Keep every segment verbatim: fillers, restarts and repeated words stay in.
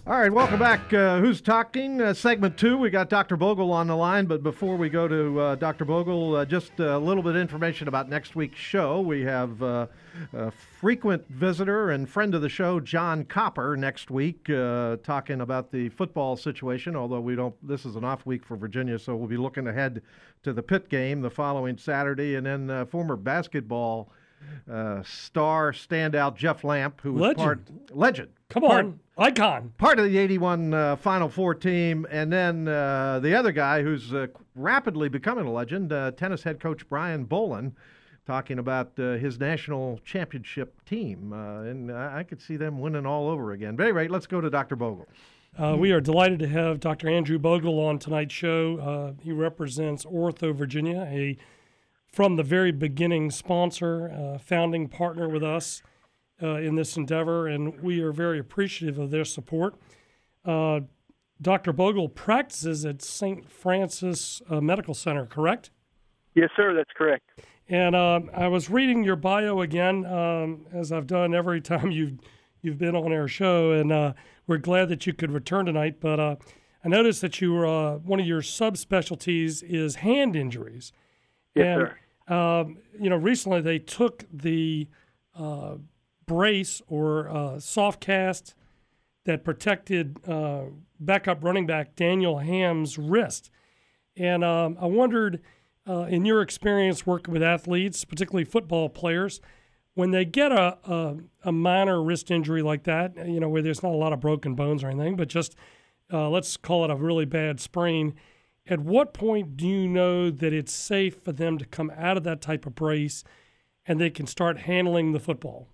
All right, welcome back. Uh, Who's Talking? Uh, segment two. We got Doctor Bogle on the line, but before we go to uh, Doctor Bogle, uh, just a little bit of information about next week's show. We have uh, a frequent visitor and friend of the show, John Copper, next week, uh, talking about the football situation. Although we don't, this is an off week for Virginia, so we'll be looking ahead to the Pitt game the following Saturday, and then uh, former basketball uh, star standout Jeff Lamp, who was legend. part legend. Come part, on, icon. Part of the eighty-one uh, Final Four team, and then uh, the other guy who's uh, rapidly becoming a legend, uh, tennis head coach Brian Boland, talking about uh, his national championship team, uh, and I, I could see them winning all over again. But anyway, let's go to Doctor Bogle. Uh, we are delighted to have Doctor Andrew Bogle on tonight's show. Uh, he represents Ortho Virginia, a from the very beginning sponsor, uh, founding partner with us uh, in this endeavor, and we are very appreciative of their support. Uh, Doctor Bogle practices at Saint Francis uh, Medical Center, correct? Yes, sir, that's correct. And uh, I was reading your bio again, um, as I've done every time you've you've been on our show, and uh, we're glad that you could return tonight. But uh, I noticed that you were, uh, one of your subspecialties is hand injuries. Yes, and, sir. Um, you know, recently they took the uh, brace or uh, soft cast that protected uh, backup running back Daniel Ham's wrist. And um, I wondered, uh, in your experience working with athletes, particularly football players, when they get a, a, a minor wrist injury like that, you know, where there's not a lot of broken bones or anything, but just uh, let's call it a really bad sprain, at what point do you know that it's safe for them to come out of that type of brace and they can start handling the football?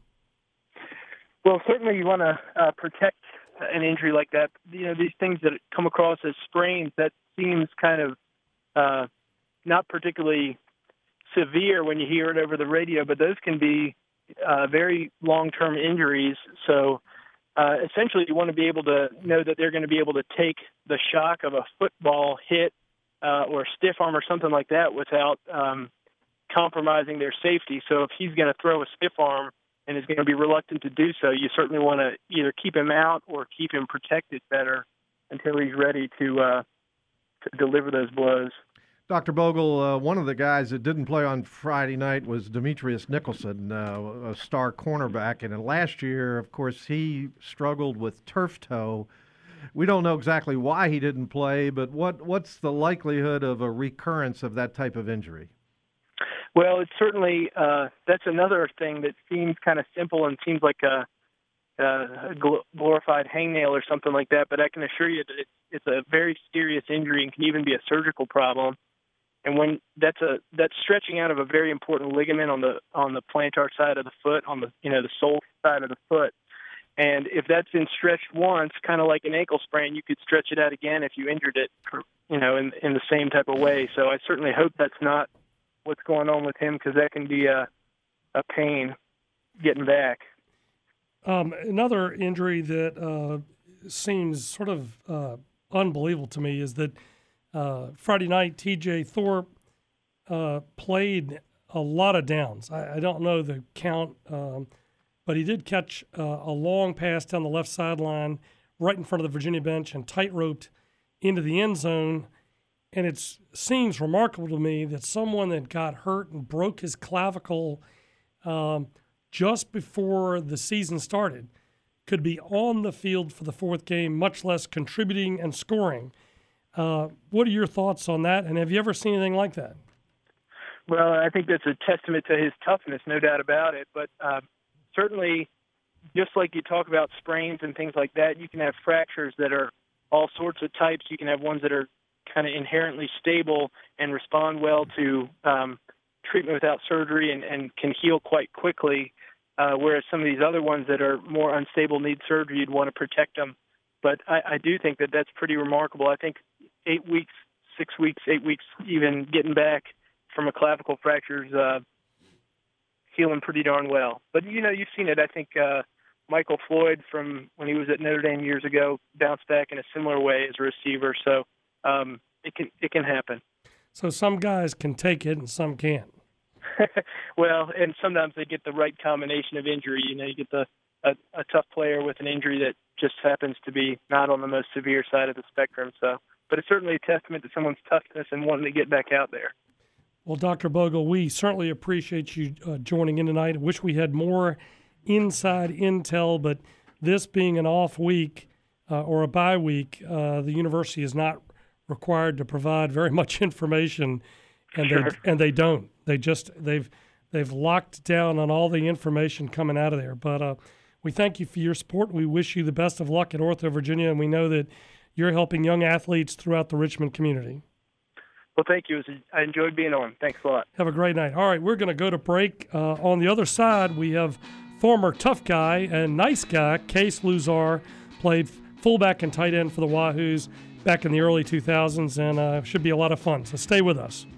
Well, certainly you want to uh, protect an injury like that. You know, these things that come across as sprains, that seems kind of uh, not particularly severe when you hear it over the radio, but those can be uh, very long-term injuries. So uh, essentially you want to be able to know that they're going to be able to take the shock of a football hit Uh, or stiff arm or something like that without um, compromising their safety. So if he's going to throw a stiff arm and is going to be reluctant to do so, you certainly want to either keep him out or keep him protected better until he's ready to, uh, to deliver those blows. Doctor Bogle, uh, one of the guys that didn't play on Friday night was Demetrius Nicholson, uh, a star cornerback. And last year, of course, he struggled with turf toe. We don't know exactly why he didn't play, but what, what's the likelihood of a recurrence of that type of injury? Well, it's certainly uh, that's another thing that seems kind of simple and seems like a, a glorified hangnail or something like that, but I can assure you that it's, it's a very serious injury and can even be a surgical problem. And when that's a that's stretching out of a very important ligament on the on the plantar side of the foot, on the you know the sole side of the foot. And if that's been stretched once, kind of like an ankle sprain, you could stretch it out again if you injured it, you know, in, in the same type of way. So I certainly hope that's not what's going on with him, because that can be a, a pain getting back. Um, another injury that uh, seems sort of uh, unbelievable to me is that uh, Friday night, T J Thorpe uh, played a lot of downs. I, I don't know the count, um, but he did catch uh, a long pass down the left sideline right in front of the Virginia bench and tight-roped into the end zone. And it seems remarkable to me that someone that got hurt and broke his clavicle um, just before the season started could be on the field for the fourth game, much less contributing and scoring. Uh, what are your thoughts on that, and have you ever seen anything like that? Well, I think that's a testament to his toughness, no doubt about it. But uh, certainly, just like you talk about sprains and things like that, you can have fractures that are all sorts of types. You can have ones that are kind of inherently stable and respond well to um, treatment without surgery and, and can heal quite quickly, uh, whereas some of these other ones that are more unstable need surgery, you'd want to protect them. But I, I do think that that's pretty remarkable. I think eight weeks, six weeks, eight weeks, even getting back from a clavicle fracture is uh, healing pretty darn well. But, you know, you've seen it. I think uh, Michael Floyd, from when he was at Notre Dame years ago, bounced back in a similar way as a receiver. So um, it can it can happen. So some guys can take it and some can't. Well, and sometimes they get the right combination of injury. You know, you get the a, a tough player with an injury that just happens to be not on the most severe side of the spectrum. So, but it's certainly a testament to someone's toughness and wanting to get back out there. Well, Doctor Bogle, we certainly appreciate you uh, joining in tonight. I wish we had more inside intel, but this being an off week uh, or a bye week, uh, the university is not required to provide very much information, and Sure. they and they don't. They just they've they've locked down on all the information coming out of there. But uh, we thank you for your support. We wish you the best of luck at Ortho Virginia, and we know that you're helping young athletes throughout the Richmond community. Well, thank you. It was a, I enjoyed being on. Thanks a lot. Have a great night. All right, we're going to go to break. Uh, on the other side, we have former tough guy and nice guy, Case Luzar, played fullback and tight end for the Wahoos back in the early two thousands, and uh, should be a lot of fun. So stay with us.